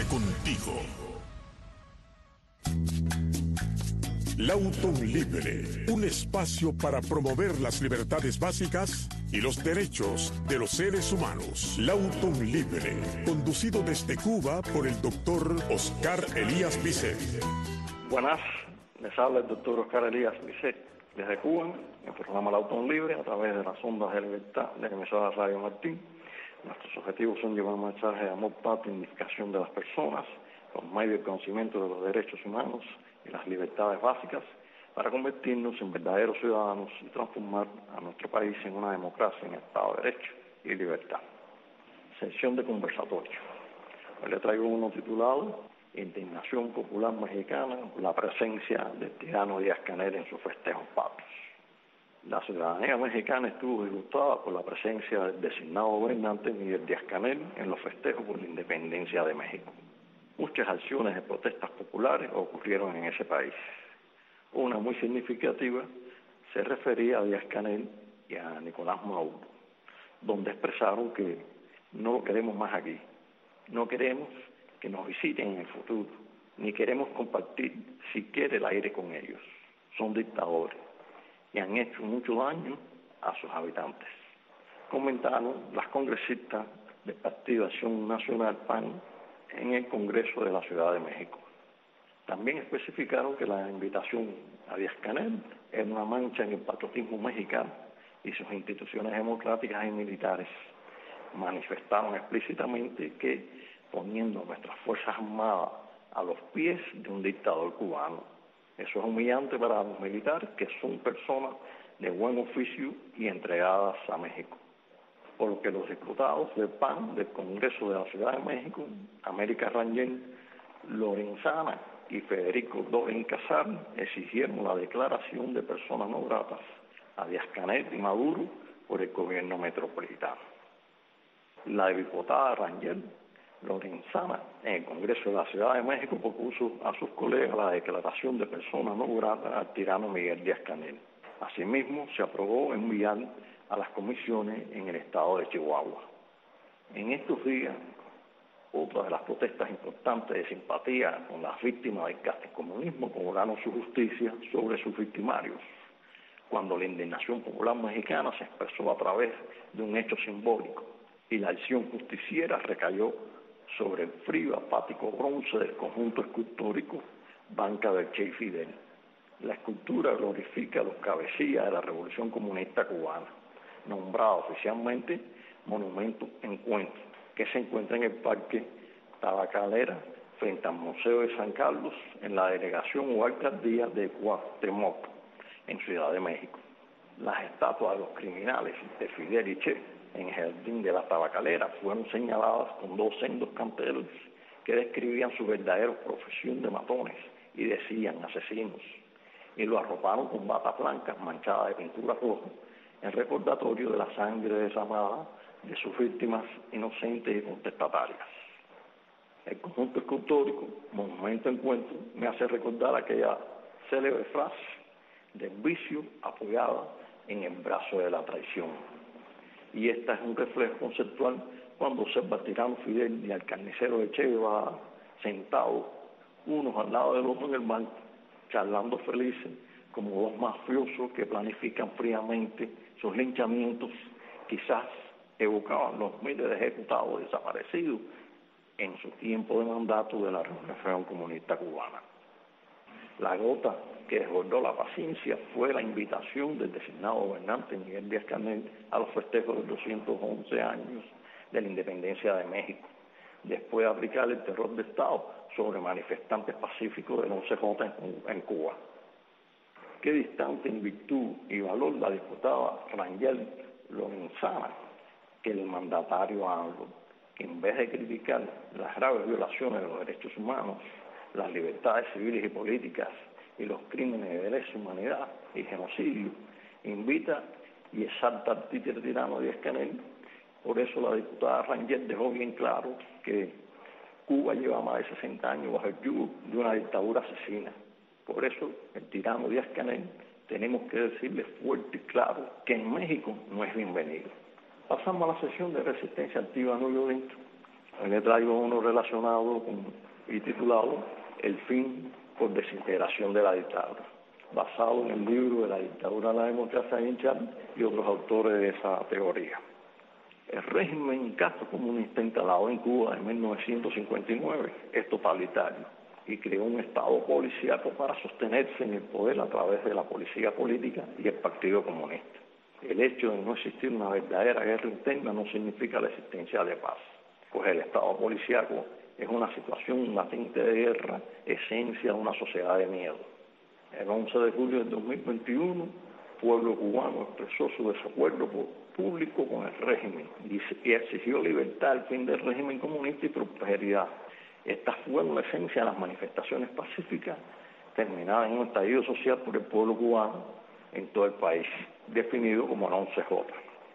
contigo. Lauton Libre, un espacio para promover las libertades básicas y los derechos de los seres humanos. Lauton Libre, conducido desde Cuba por el doctor Oscar Elías Bisset. Buenas, les habla el doctor Oscar Elías Bisset desde Cuba, en el programa Lauton Libre, a través de las ondas de libertad de la emisora Radio Martín. Nuestros objetivos son llevar un mensaje de amor, paz y dignificación de las personas, por medio del conocimiento de los derechos humanos y las libertades básicas, para convertirnos en verdaderos ciudadanos y transformar a nuestro país en una democracia en Estado de Derecho y libertad. Sección de conversatorio. Hoy le traigo uno titulado Indignación Popular Mexicana, la presencia del tirano Díaz-Canel en sus festejos patrios. La ciudadanía mexicana estuvo disgustada por la presencia del designado gobernante Miguel Díaz-Canel en los festejos por la independencia de México. Muchas acciones de protestas populares ocurrieron en ese país. Una muy significativa se refería a Díaz-Canel y a Nicolás Maduro, donde expresaron que no lo queremos más aquí, no queremos que nos visiten en el futuro, ni queremos compartir siquiera el aire con ellos. Son dictadores y han hecho mucho daño a sus habitantes. Comentaron las congresistas del Partido Acción Nacional PAN en el Congreso de la Ciudad de México. También especificaron que la invitación a Díaz-Canel era una mancha en el patriotismo mexicano y sus instituciones democráticas y militares. Manifestaron explícitamente que poniendo a nuestras Fuerzas Armadas a los pies de un dictador cubano. Eso es humillante para los militares, que son personas de buen oficio y entregadas a México. Por lo que los diputados del PAN del Congreso de la Ciudad de México, América Rangel, Lorenzana y Federico Doren Casar, exigieron la declaración de personas no gratas a Díaz-Canel y Maduro por el gobierno metropolitano. La diputada Rangel Lorenzana en el Congreso de la Ciudad de México propuso a sus colegas la declaración de personas no gratas al tirano Miguel Díaz-Canel. Asimismo, se aprobó enviar a las comisiones en el estado de Chihuahua. En estos días, otra de las protestas importantes de simpatía con las víctimas del comunismo cobraron su justicia sobre sus victimarios, cuando la indignación popular mexicana se expresó a través de un hecho simbólico y la acción justiciera recayó sobre el frío apático bronce del conjunto escultórico Banca del Che y Fidel. La escultura glorifica a los cabecillas de la Revolución Comunista Cubana, nombrado oficialmente Monumento Encuentro, que se encuentra en el Parque Tabacalera, frente al Museo de San Carlos, en la delegación o alcaldía de Cuauhtémoc, en Ciudad de México. Las estatuas de los criminales de Fidel y Che en el jardín de la Tabacalera fueron señaladas con dos sendos canteros que describían su verdadera profesión de matones y decían asesinos, y lo arroparon con batas blancas manchadas de pintura roja en recordatorio de la sangre derramada de sus víctimas inocentes y contestatarias. El conjunto escultórico Monumento Encuentro me hace recordar aquella célebre frase del vicio apoyada en el brazo de la traición. Y esta es un reflejo conceptual cuando observa al tirano Fidel y al carnicero de Che Guevara sentados unos al lado del otro en el banco, charlando felices como dos mafiosos que planifican fríamente sus linchamientos. Quizás evocaban los miles de ejecutados desaparecidos en su tiempo de mandato de la Revolución Comunista Cubana. La gota que desbordó la paciencia fue la invitación del designado gobernante Miguel Díaz-Canel a los festejos de 211 años de la independencia de México, después de aplicar el terror de Estado sobre manifestantes pacíficos del 11J en Cuba. Qué distante en virtud y valor la diputada Rangel Lorenzana que el mandatario AMLO, que en vez de criticar las graves violaciones de los derechos humanos, las libertades civiles y políticas y los crímenes de lesa humanidad y genocidio, invita y exalta al títere tirano Díaz-Canel. Por eso la diputada Rangel dejó bien claro que Cuba lleva más de 60 años bajo el yugo de una dictadura asesina. Por eso el tirano Díaz-Canel tenemos que decirle fuerte y claro que en México no es bienvenido. Pasamos a la sesión de resistencia activa no violenta. Hoy le traigo uno relacionado y titulado El fin por desintegración de la dictadura, basado en el libro de La dictadura de la democracia de Chávez y otros autores de esa teoría. El régimen Castro comunista instalado en Cuba en 1959 es totalitario y creó un estado policíaco para sostenerse en el poder a través de la policía política y el Partido Comunista. El hecho de no existir una verdadera guerra interna no significa la existencia de paz, pues el estado policíaco es una situación latente de guerra, esencia de una sociedad de miedo. El 11 de julio del 2021, el pueblo cubano expresó su desacuerdo público con el régimen y exigió libertad al fin del régimen comunista y prosperidad. Estas fueron la esencia de las manifestaciones pacíficas terminadas en un estallido social por el pueblo cubano en todo el país, definido como la 11J.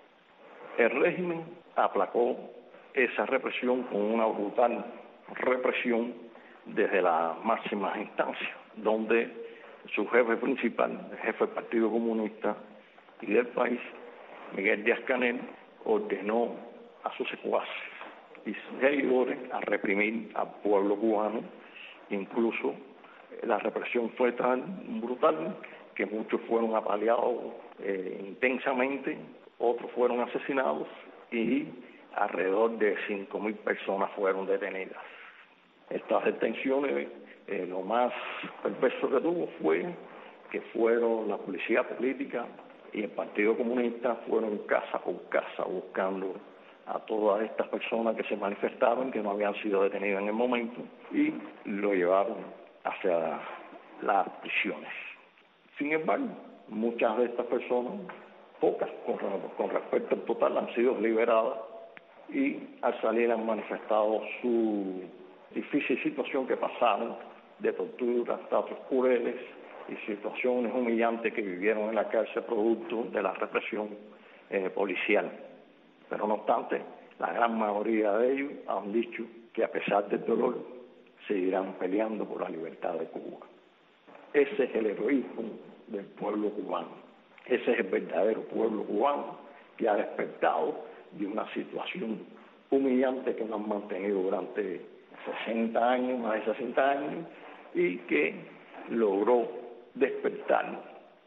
El régimen aplacó esa represión con una brutal represión desde las máximas instancias, donde su jefe principal, el jefe del Partido Comunista y del país, Miguel Díaz-Canel, ordenó a sus secuaces y seguidores a reprimir al pueblo cubano. Incluso la represión fue tan brutal que muchos fueron apaleados intensamente, otros fueron asesinados y alrededor de 5.000 personas fueron detenidas. Estas detenciones, lo más perverso que tuvo fue que fueron la policía política y el Partido Comunista fueron casa por casa buscando a todas estas personas que se manifestaban, que no habían sido detenidas en el momento, y lo llevaron hacia las prisiones. Sin embargo, muchas de estas personas, pocas con respecto al total, han sido liberadas y al salir han manifestado su difícil situación que pasaron de torturas, tratos crueles y situaciones humillantes que vivieron en la cárcel producto de la represión policial. Pero no obstante, la gran mayoría de ellos han dicho que a pesar del dolor seguirán peleando por la libertad de Cuba. Ese es el heroísmo del pueblo cubano. Ese es el verdadero pueblo cubano que ha despertado de una situación humillante que nos han mantenido durante 60 años, más de 60 años, y que logró despertar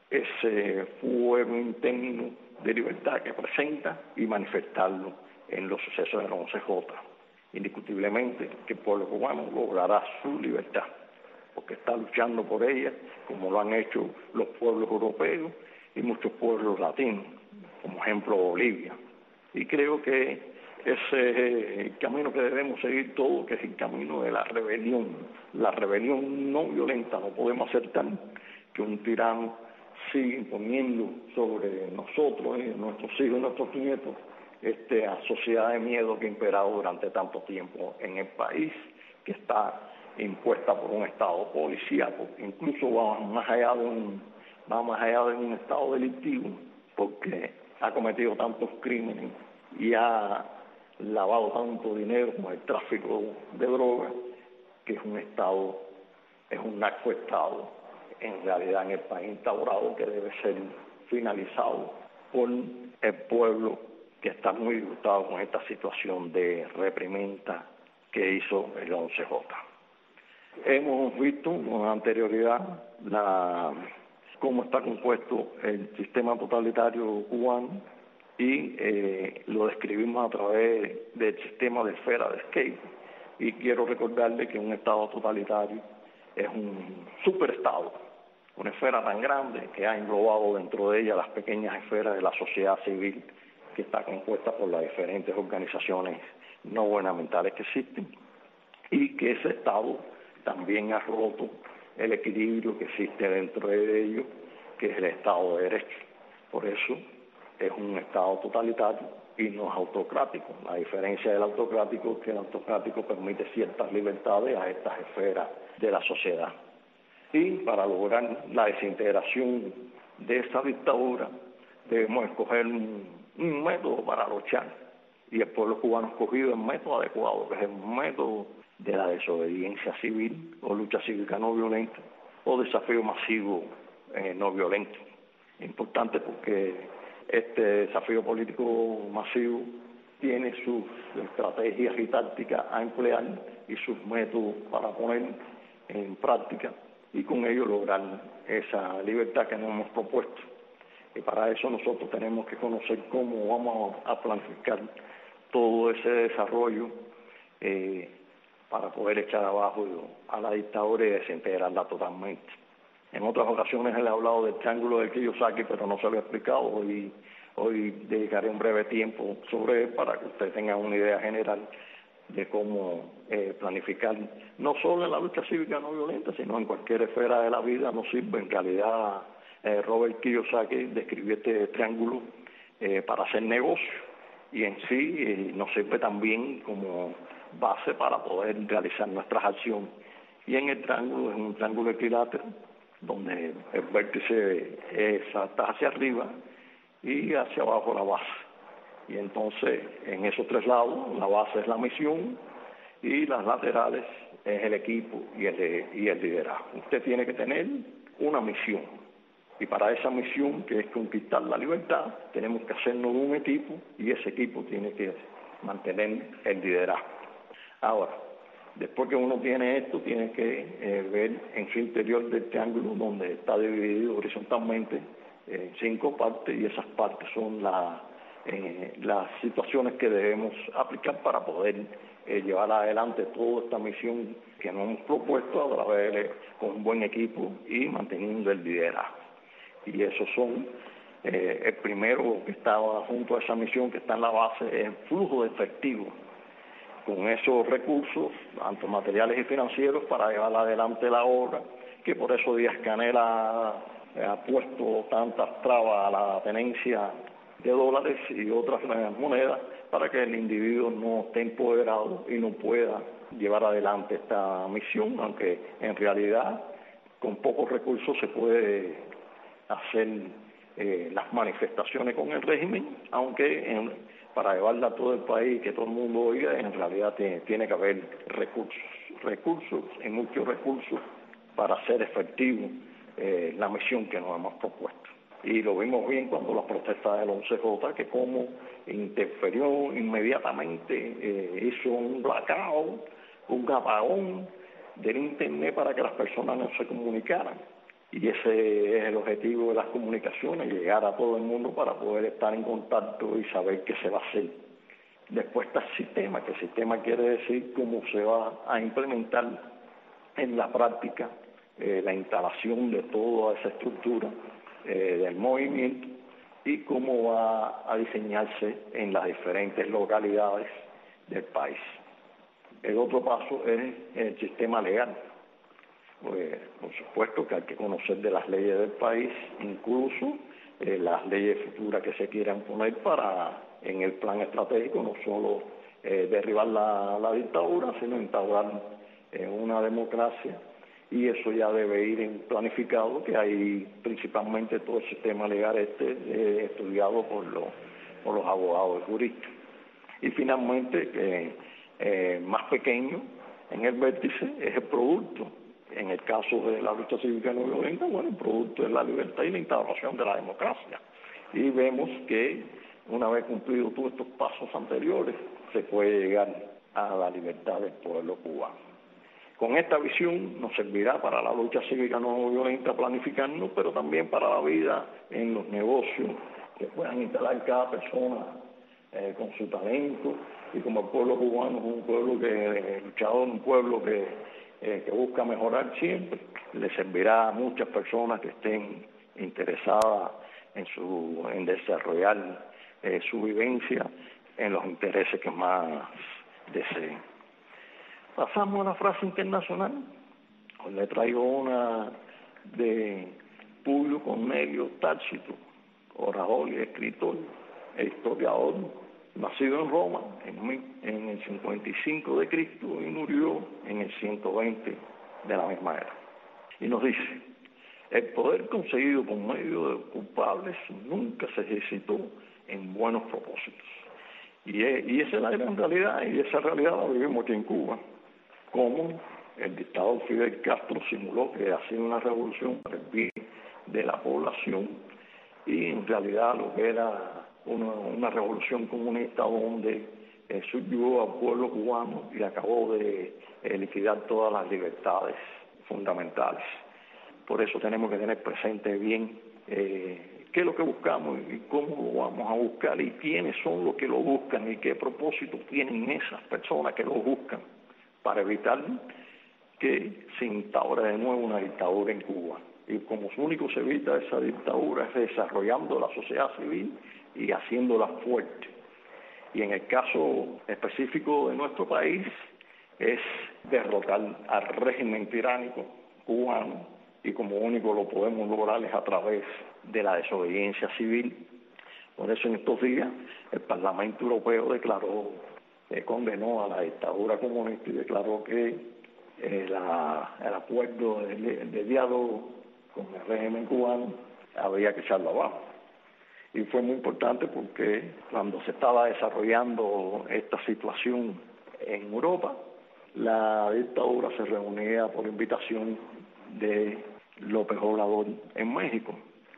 ese fuego interno de libertad que presenta y manifestarlo en los sucesos de la 11J. Indiscutiblemente que el pueblo cubano logrará su libertad, porque está luchando por ella, como lo han hecho los pueblos europeos y muchos pueblos latinos, como ejemplo Bolivia. Y creo que ese es el camino que debemos seguir todos, que es el camino de la rebelión no violenta. No podemos aceptar que un tirano siga imponiendo sobre nosotros, nuestros hijos y nuestros nietos, esta sociedad de miedo que ha imperado durante tanto tiempo en el país, que está impuesta por un estado policíaco, incluso va más allá de un estado delictivo, porque ha cometido tantos crímenes y ha lavado tanto dinero con el tráfico de drogas, que es un narcoestado en realidad en el país instaurado, que debe ser finalizado por el pueblo, que está muy disgustado con esta situación de reprimenda que hizo el 11J. Hemos visto con anterioridad cómo está compuesto el sistema totalitario cubano y lo describimos a través del sistema de esfera de Escape. Y quiero recordarle que un estado totalitario es un superestado, una esfera tan grande que ha englobado dentro de ella las pequeñas esferas de la sociedad civil, que está compuesta por las diferentes organizaciones no gubernamentales que existen, y que ese estado también ha roto el equilibrio que existe dentro de ellos, que es el Estado de Derecho. Por eso es un Estado totalitario y no es autocrático. La diferencia del autocrático es que el autocrático permite ciertas libertades a estas esferas de la sociedad. Y para lograr la desintegración de esa dictadura debemos escoger un método para luchar. Y el pueblo cubano ha escogido el método adecuado, que es el método de la desobediencia civil o lucha cívica no violenta o desafío masivo no violento. Importante porque este desafío político masivo tiene sus estrategias y tácticas a emplear y sus métodos para poner en práctica y con ello lograr esa libertad que nos hemos propuesto. Y para eso nosotros tenemos que conocer cómo vamos a planificar todo ese desarrollo para poder echar abajo a la dictadura y desintegrarla totalmente. En otras ocasiones he hablado del triángulo del Kiyosaki, pero no se lo he explicado. Hoy dedicaré un breve tiempo sobre él para que ustedes tengan una idea general de cómo planificar, no solo en la lucha cívica no violenta, sino en cualquier esfera de la vida. Nos sirve. En realidad, Robert Kiyosaki describió este triángulo para hacer negocio, y en sí nos sirve también como base para poder realizar nuestras acciones. Y en el triángulo, es un triángulo equilátero, donde el vértice está hacia arriba y hacia abajo la base. Y entonces, en esos tres lados, la base es la misión y las laterales es el equipo y el liderazgo. Usted tiene que tener una misión. Y para esa misión, que es conquistar la libertad, tenemos que hacernos un equipo, y ese equipo tiene que mantener el liderazgo. Ahora, después que uno tiene esto, tiene que ver en su interior del triángulo, donde está dividido horizontalmente en 5 partes, y esas partes son las situaciones que debemos aplicar para poder llevar adelante toda esta misión que nos hemos propuesto a través con un buen equipo y manteniendo el liderazgo. Y esos son, el primero que está junto a esa misión, que está en la base, es el flujo de efectivo. Con esos recursos, tanto materiales y financieros, para llevar adelante la obra, que por eso Díaz-Canel ha puesto tantas trabas a la tenencia de dólares y otras monedas, para que el individuo no esté empoderado y no pueda llevar adelante esta misión, aunque en realidad con pocos recursos se puede hacer las manifestaciones con el régimen, aunque para llevarla a todo el país, que todo el mundo oiga, en realidad tiene que haber recursos y muchos recursos para hacer efectivo la misión que nos hemos propuesto. Y lo vimos bien cuando las protestas del 11J, que como interfirió inmediatamente, hizo un blackout, un apagón del Internet para que las personas no se comunicaran. Y ese es el objetivo de las comunicaciones, llegar a todo el mundo para poder estar en contacto y saber qué se va a hacer. Después está el sistema, que el sistema quiere decir cómo se va a implementar en la práctica la instalación de toda esa estructura del movimiento y cómo va a diseñarse en las diferentes localidades del país. El otro paso es el sistema legal. Pues, por supuesto que hay que conocer de las leyes del país, incluso las leyes futuras que se quieran poner para, en el plan estratégico, no solo derribar la dictadura, sino instaurar una democracia, y eso ya debe ir planificado, que hay principalmente todo el sistema legal estudiado por los abogados y juristas. Y finalmente, más pequeño en el vértice, es el producto. En el caso de la lucha cívica no violenta, bueno, el producto es la libertad y la instauración de la democracia. Y vemos que una vez cumplidos todos estos pasos anteriores, se puede llegar a la libertad del pueblo cubano. Con esta visión nos servirá para la lucha cívica no violenta planificarnos, pero también para la vida en los negocios que puedan instalar cada persona con su talento. Y como el pueblo cubano es un pueblo luchador, un pueblo que busca mejorar siempre, le servirá a muchas personas que estén interesadas en desarrollar su vivencia en los intereses que más deseen. Pasamos a la frase internacional. Hoy le traigo una de Publio Cornelio Tácito, orador y escritor e historiador, nacido en Roma en el 55 de Cristo y murió en el 120 de la misma era. Y nos dice: el poder conseguido por medio de culpables nunca se ejercitó en buenos propósitos. Y esa es la gran realidad, y esa realidad la vivimos aquí en Cuba. Como el dictador Fidel Castro simuló que hacía una revolución para el bien de la población, y en realidad lo que era una revolución comunista donde subyugó al pueblo cubano y acabó de liquidar todas las libertades fundamentales. Por eso tenemos que tener presente bien qué es lo que buscamos y cómo lo vamos a buscar y quiénes son los que lo buscan y qué propósito tienen esas personas que lo buscan para evitar que se instaure de nuevo una dictadura en Cuba. Y como único se evita esa dictadura es desarrollando la sociedad civil y haciéndola fuerte. Y en el caso específico de nuestro país es derrotar al régimen tiránico cubano, y como único lo podemos lograr es a través de la desobediencia civil. Por eso en estos días el Parlamento Europeo condenó a la dictadura comunista y declaró que el acuerdo de diálogo con el régimen cubano había que echarlo abajo. Y fue muy importante porque cuando se estaba desarrollando esta situación en Europa, la dictadura se reunía por invitación de López Obrador en México.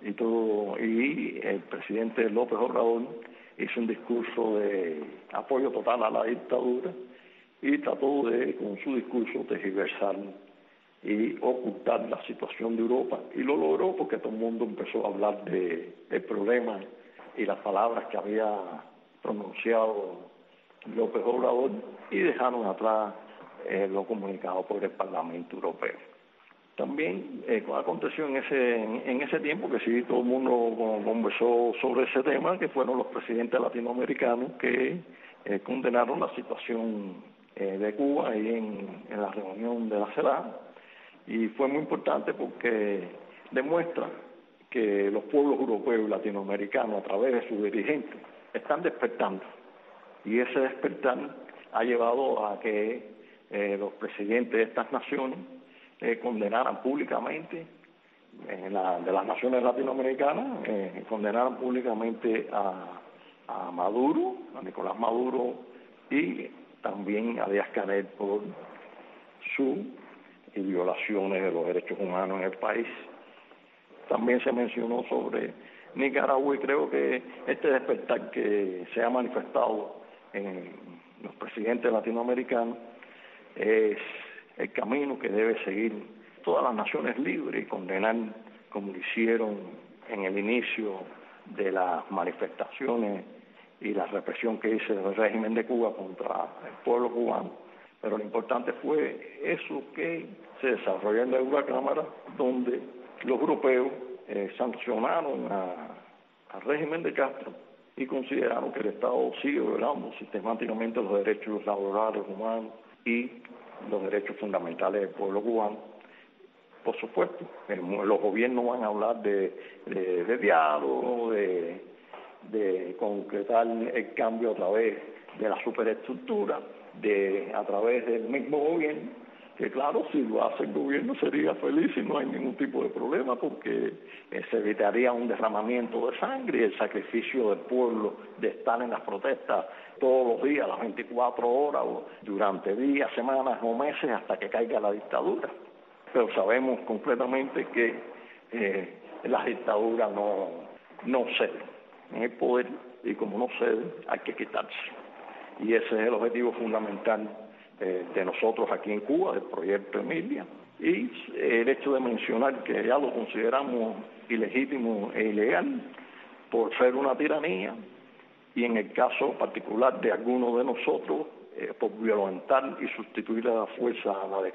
Y el presidente López Obrador hizo un discurso de apoyo total a la dictadura y trató de, con su discurso, tergiversar y ocultar la situación de Europa, y lo logró porque todo el mundo empezó a hablar del problema y las palabras que había pronunciado López Obrador y dejaron atrás lo comunicado por el Parlamento Europeo. También aconteció en ese tiempo que sí todo el mundo conversó sobre ese tema, que fueron los presidentes latinoamericanos que condenaron la situación de Cuba ahí en la reunión de la CELAC. Y fue muy importante porque demuestra que los pueblos europeos y latinoamericanos, a través de sus dirigentes, están despertando. Y ese despertar ha llevado a que los presidentes de estas naciones condenaran públicamente, de las naciones latinoamericanas, condenaran públicamente a Maduro, a Nicolás Maduro, y también a Díaz-Canel por su y violaciones de los derechos humanos en el país. También se mencionó sobre Nicaragua y creo que este despertar que se ha manifestado en los presidentes latinoamericanos es el camino que debe seguir todas las naciones libres y condenar, como lo hicieron en el inicio de las manifestaciones y la represión que hizo el régimen de Cuba contra el pueblo cubano. Pero lo importante fue eso que se desarrolló en la Eurocámara, donde los europeos sancionaron al régimen de Castro y consideraron que el Estado sigue violando sistemáticamente los derechos laborales humanos y los derechos fundamentales del pueblo cubano. Por supuesto, los gobiernos van a hablar de diálogo, de concretar el cambio a través de la superestructura, a través del mismo gobierno, que claro, si lo hace el gobierno sería feliz y no hay ningún tipo de problema porque se evitaría un derramamiento de sangre y el sacrificio del pueblo de estar en las protestas todos los días, las 24 horas, o durante días, semanas o meses hasta que caiga la dictadura. Pero sabemos completamente que las dictaduras no ceden en el poder y como no ceden hay que quitarse. Y ese es el objetivo fundamental de nosotros aquí en Cuba, del proyecto Emilia. Y el hecho de mencionar que ya lo consideramos ilegítimo e ilegal por ser una tiranía, y en el caso particular de algunos de nosotros, por violentar y sustituir a la fuerza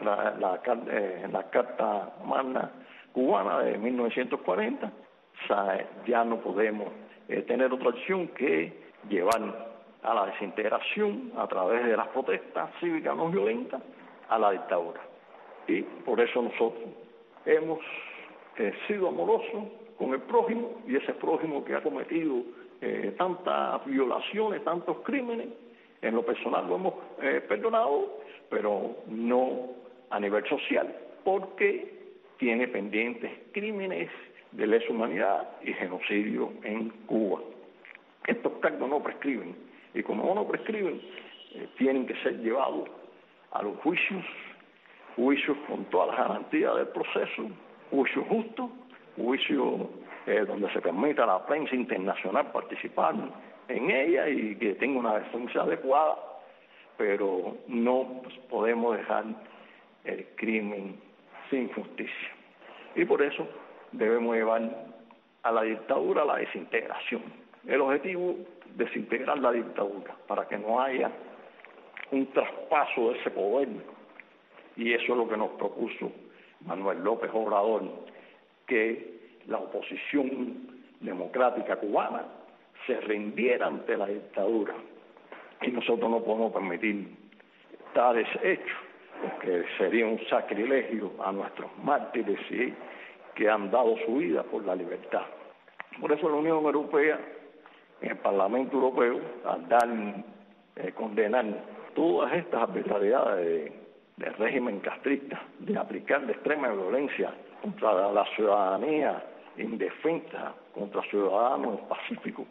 la Carta Magna cubana de 1940, ya no podemos tener otra opción que llevar a la desintegración a través de las protestas cívicas no violentas a la dictadura. Y por eso nosotros hemos sido amorosos con el prójimo, y ese prójimo que ha cometido tantas violaciones, tantos crímenes, en lo personal lo hemos perdonado, pero no a nivel social, porque tiene pendientes crímenes de lesa humanidad y genocidio en Cuba. Estos cargos no prescriben, y como no prescriben, tienen que ser llevados a los juicios con todas las garantías del proceso, juicios justos, juicio donde se permita a la prensa internacional participar en ella y que tenga una defensa adecuada, pero no podemos dejar el crimen sin justicia. Y por eso debemos llevar a la dictadura a la desintegración. El objetivo es desintegrar la dictadura para que no haya un traspaso de ese poder, y eso es lo que nos propuso Manuel López Obrador, que la oposición democrática cubana se rindiera ante la dictadura, y nosotros no podemos permitir tales hechos, porque sería un sacrilegio a nuestros mártires que han dado su vida por la libertad. Por eso la Unión Europea, en el Parlamento Europeo, al condenar todas estas arbitrariedades del régimen castrista, de aplicar de extrema violencia contra la ciudadanía indefensa, contra ciudadanos pacíficos,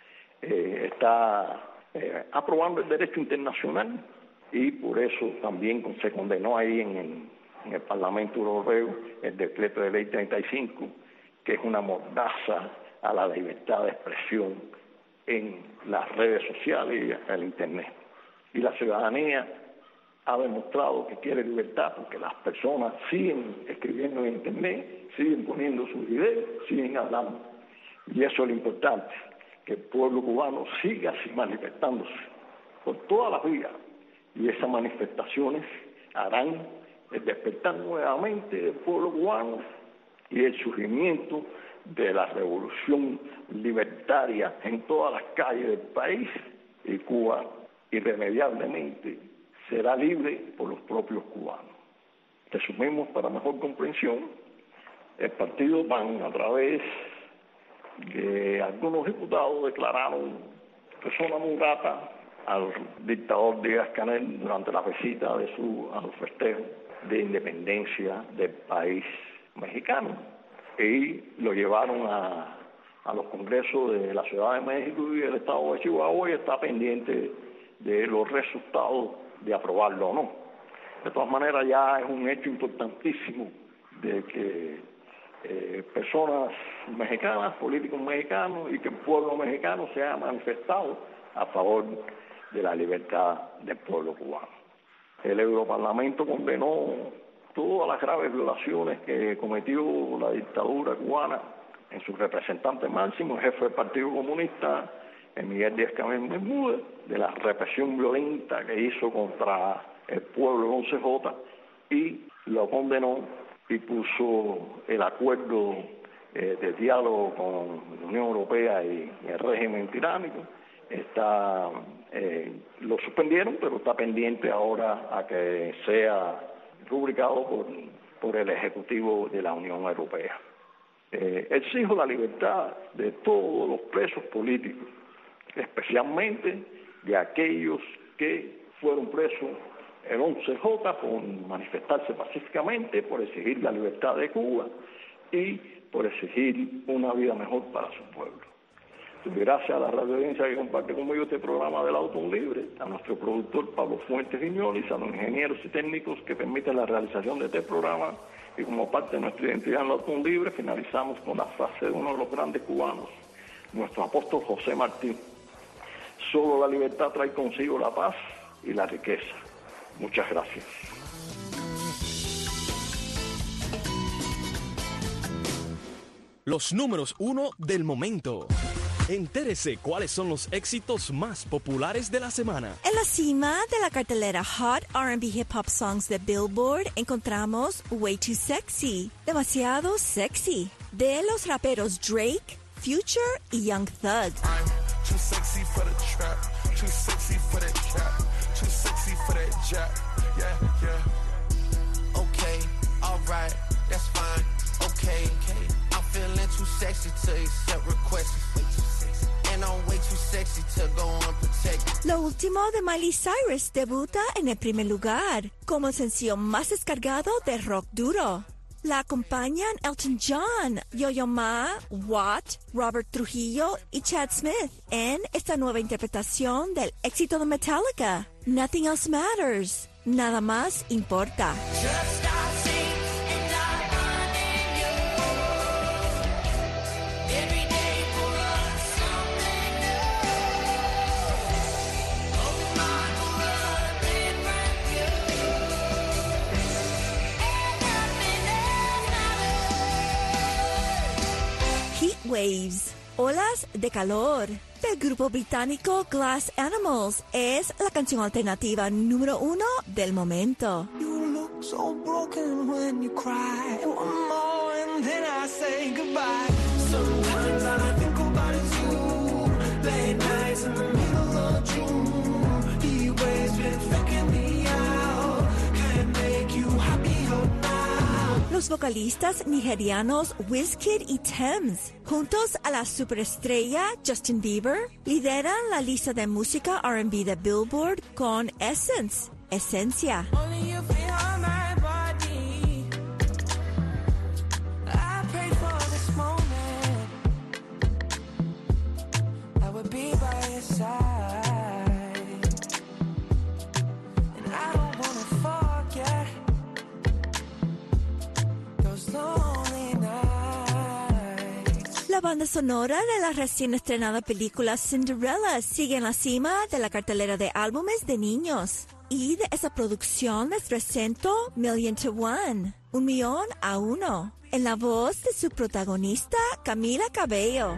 está aprobando el derecho internacional, y por eso también se condenó ahí en el Parlamento Europeo el decreto de ley 35, que es una mordaza a la libertad de expresión en las redes sociales y en el Internet. Y la ciudadanía ha demostrado que quiere libertad, porque las personas siguen escribiendo en Internet, siguen poniendo sus ideas, siguen hablando. Y eso es lo importante, que el pueblo cubano siga así manifestándose por todas las vías. Y esas manifestaciones harán el despertar nuevamente del pueblo cubano y el surgimiento de la revolución libertaria en todas las calles del país, y Cuba irremediablemente será libre por los propios cubanos. Resumimos, para mejor comprensión, el partido PAN, a través de algunos diputados, declararon persona non grata al dictador Díaz-Canel durante la visita de a los festejos de independencia del país mexicano, y lo llevaron a los congresos de la Ciudad de México y el estado de Chihuahua, y está pendiente de los resultados de aprobarlo o no. De todas maneras, ya es un hecho importantísimo de que personas mexicanas, políticos mexicanos, y que el pueblo mexicano se ha manifestado a favor de la libertad del pueblo cubano. El Europarlamento condenó todas las graves violaciones que cometió la dictadura cubana en su representante máximo, el jefe del Partido Comunista, Miguel Díaz-Canel Bermúdez, de la represión violenta que hizo contra el pueblo 11J, y lo condenó y puso el acuerdo de diálogo con la Unión Europea y el régimen tiránico. Lo suspendieron, pero está pendiente ahora a que sea rubricado por el Ejecutivo de la Unión Europea. Exijo la libertad de todos los presos políticos, especialmente de aquellos que fueron presos el 11J por manifestarse pacíficamente, por exigir la libertad de Cuba y por exigir una vida mejor para su pueblo. Gracias a la radio audiencia que comparte conmigo este programa del Autón Libre, a nuestro productor Pablo Fuentes Viñolis, a los ingenieros y técnicos que permiten la realización de este programa, y como parte de nuestra identidad en el Autón Libre, finalizamos con la frase de uno de los grandes cubanos, nuestro apóstol José Martí: solo la libertad trae consigo la paz y la riqueza. Muchas gracias. Los números 1 del momento. Entérese cuáles son los éxitos más populares de la semana. En la cima de la cartelera Hot R&B Hip Hop Songs de Billboard encontramos Way Too Sexy, demasiado sexy, de los raperos Drake, Future y Young Thug. I'm too sexy for the trap, too sexy for that trap, too sexy for that jab, yeah, yeah. Okay, alright, that's fine, okay. I'm feeling too sexy to accept requests. And I'm way too sexy to go unprotected. Lo último de Miley Cyrus debuta en el primer lugar como el sencillo más descargado de rock duro. La acompañan Elton John, Yo-Yo Ma, Watt, Robert Trujillo y Chad Smith en esta nueva interpretación del éxito de Metallica, Nothing Else Matters, nada más importa. Waves, olas de calor, del grupo británico Glass Animals. Es la canción alternativa número 1 del momento. You look so broken when you cry. One more and then I say goodbye. Sometimes all I think about is you. Late nights in the middle of June. He waves been faking me out. Can't make you happier now. Los vocalistas nigerianos Wizkid y Tems, juntos a la superestrella Justin Bieber, lideran la lista de música R&B de Billboard con Essence, Esencia. Only you feel my body. I prayed for this moment. I would be by your side. And I don't wanna forget those lonely nights. La banda sonora de la recién estrenada película Cinderella sigue en la cima de la cartelera de álbumes de niños. Y de esa producción les presento Million to One, 1,000,000 a 1, en la voz de su protagonista Camila Cabello.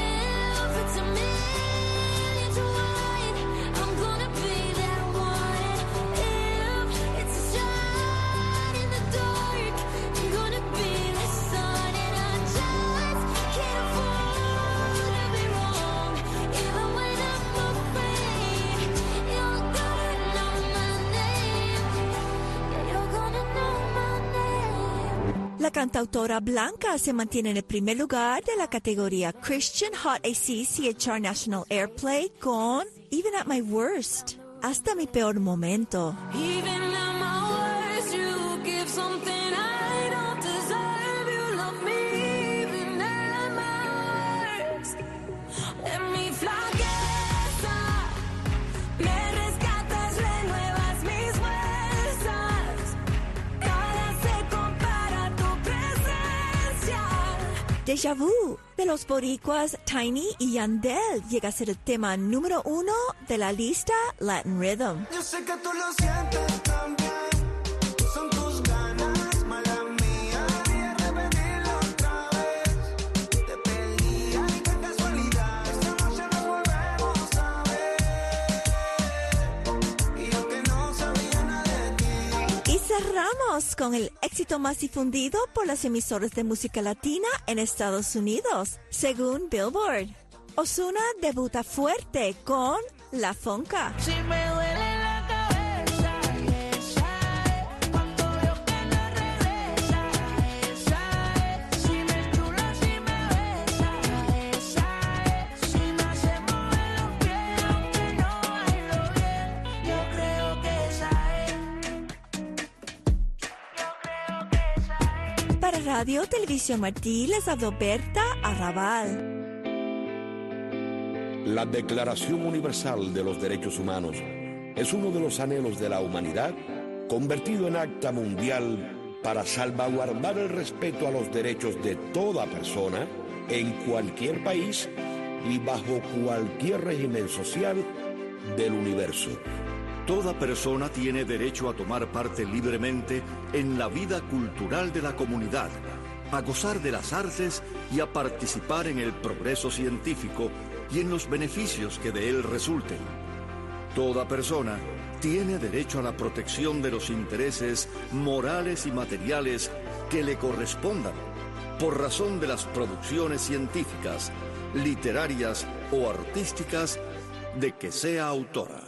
La cantautora blanca se mantiene en el primer lugar de la categoría Christian Hot AC CHR National Airplay con Even at My Worst, hasta mi peor momento. Even at my worst, you give something I don't deserve. You love me even at my worst. En mi flaqueza me rescatas, renuevas mis fuerzas. Nada se compara a tu presencia. Déjà Vu de los boricuas Tiny y Yandel llega a ser el tema número 1 de la lista Latin Rhythm. Yo sé que tú lo sientes también. Son tus ganas, mala mía. Quería repetirlo otra vez. Te pedía y qué casualidad. Esta noche nos volvemos a ver. Y yo que no sabía nada de ti. Y cerramos con el éxito más difundido por las emisoras de música latina en Estados Unidos, según Billboard. Ozuna debuta fuerte con La Fonca. Si me duele la cabeza, esa es. Cuando veo que no regresa, esa es. Si me enchula, si me besa, esa es. Si me hace mover los pies, aunque no bailo bien, yo creo que esa es. Yo creo que esa es. Para Radio Televisión Martí les habló Berta Arrabal. La Declaración Universal de los Derechos Humanos es uno de los anhelos de la humanidad convertido en acta mundial para salvaguardar el respeto a los derechos de toda persona en cualquier país y bajo cualquier régimen social del universo. Toda persona tiene derecho a tomar parte libremente en la vida cultural de la comunidad, a gozar de las artes y a participar en el progreso científico y en los beneficios que de él resulten. Toda persona tiene derecho a la protección de los intereses morales y materiales que le correspondan por razón de las producciones científicas, literarias o artísticas de que sea autora.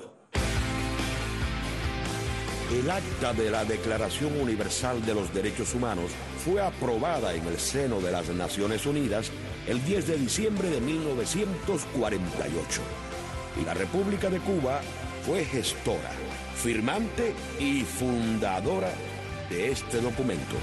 El acta de la Declaración Universal de los Derechos Humanos fue aprobada en el seno de las Naciones Unidas el 10 de diciembre de 1948. Y la República de Cuba fue gestora, firmante y fundadora de este documento.